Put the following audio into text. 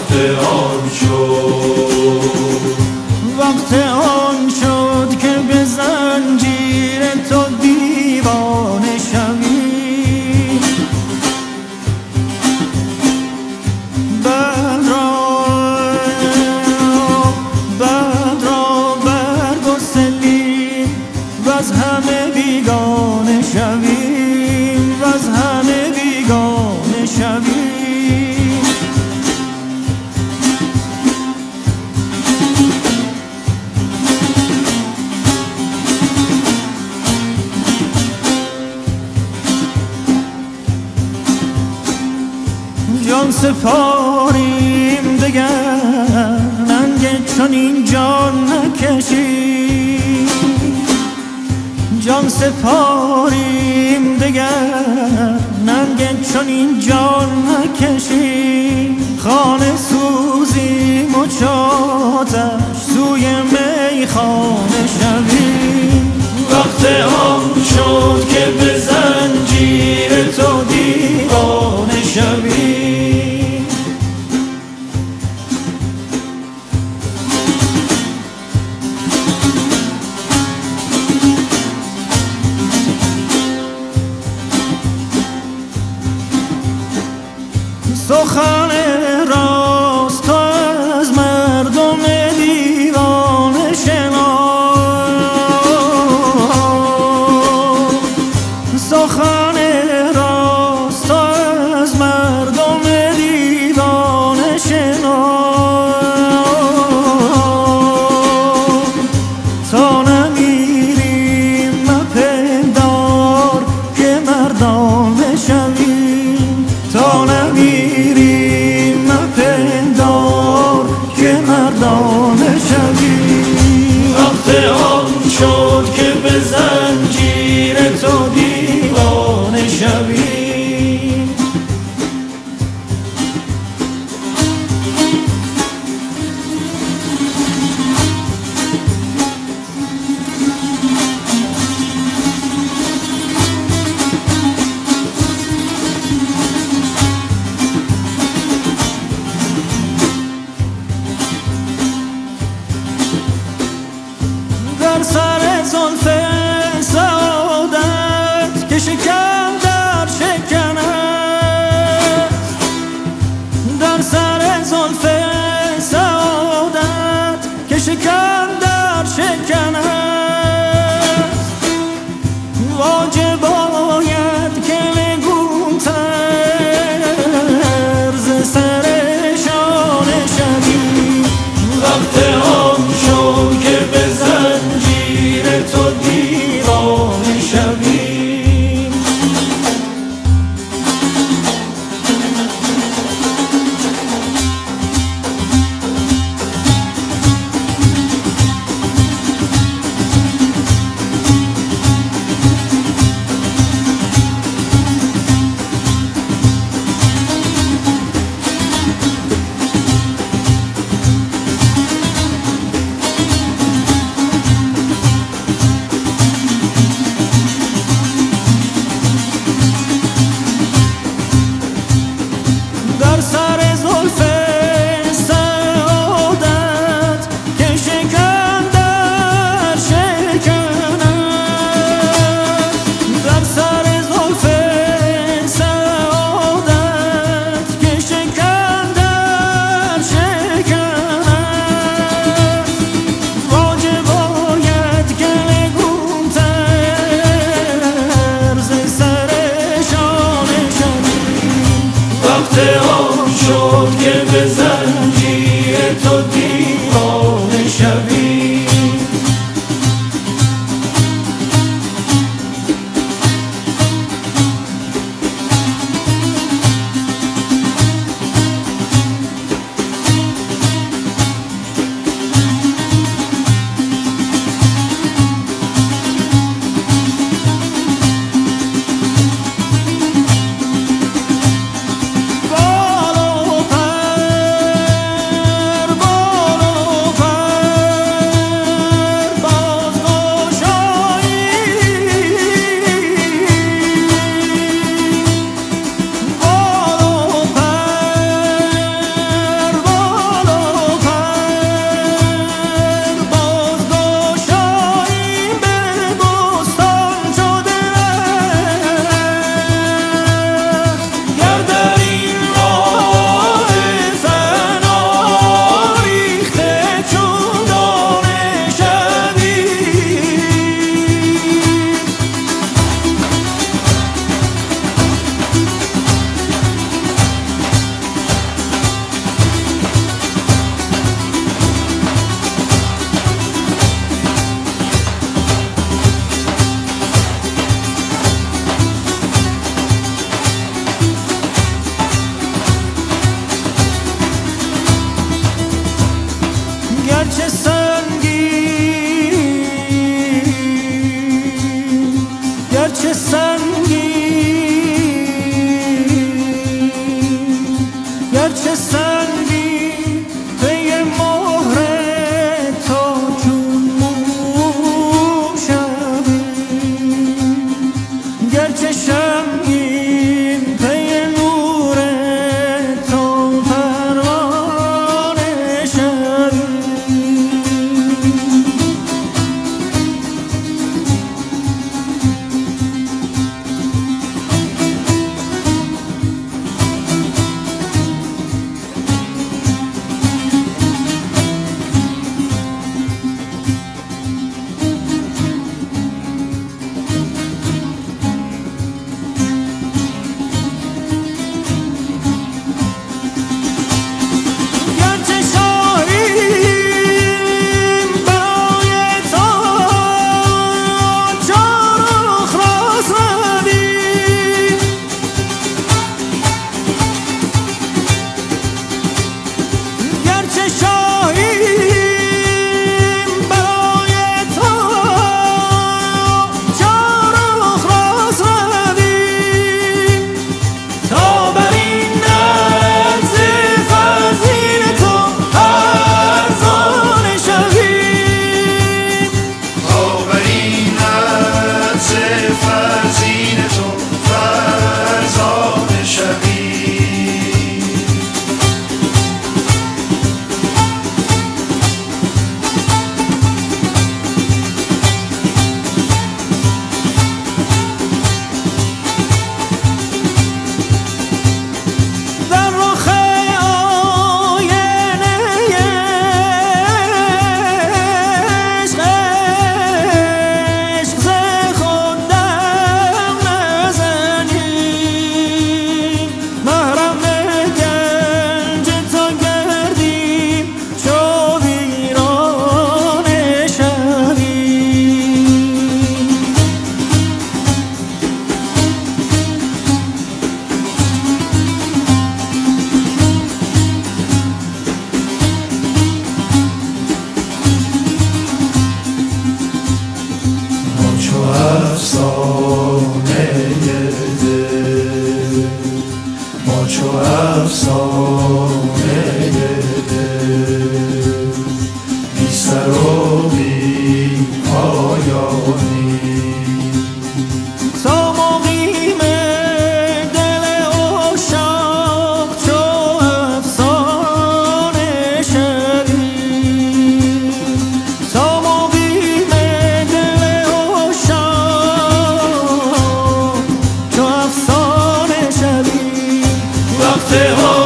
وقت آن شد، وقت آن شد که به زنجیر تو دیوانه شوی. بد را برگسلیم وز همه بیگانه شویم، وز همه بیگانه شویم. جان سپاریم دگر ننگ چنین جان نکشی، جان سپاریم دگر ننگ چنین جان نکشی. خانه سوزیم و چاتش سوی میخانه شویم. وقت آن شد که به زنجیر تو دیوانه شوی. سخن راست تو از مردم دیوانه شناس، سخن راست تو از مردم دیوانه شناس. تا نمیریم مپندار که مردانه شویم، تا نمیریم مپندار که مردانه شویم. وقت آن شد که به زنجیر تو دیوانه شوی. در سر زلف سعادت که شکم در شکن است، در سر زلف سعادت که شکم در شکن است. واجب باید که نگون طرز سر شانه شوی. وقت آن شد که به زنجیر تو دیوانه شوی. در سر زلف سعادت که شکم در شکن است، در سر زلف سعادت که شکم در شکن است. واجب باید که نگون طرز سر شانه شوی. وقت آن شد که به زنجیر تو دیوانه شوی. بال و پر وقت